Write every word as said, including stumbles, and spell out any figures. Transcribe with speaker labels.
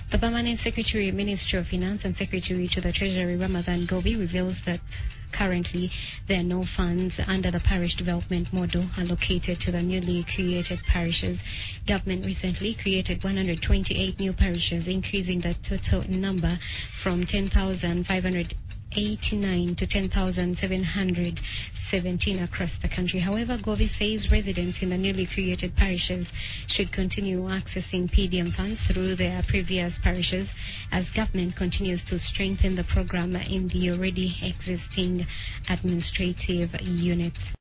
Speaker 1: The Permanent Secretary, Ministry of Finance and Secretary to the Treasury, Ramadan Gobi, reveals that currently there are no funds under the parish development model allocated to the newly created parishes. Government recently created one hundred twenty-eight new parishes, increasing the total number from ten thousand five hundred eighty-nine to ten thousand seven hundred seventeen across the country. However, Govi says residents in the newly created parishes should continue accessing P D M funds through their previous parishes as government continues to strengthen the program in the already existing administrative units.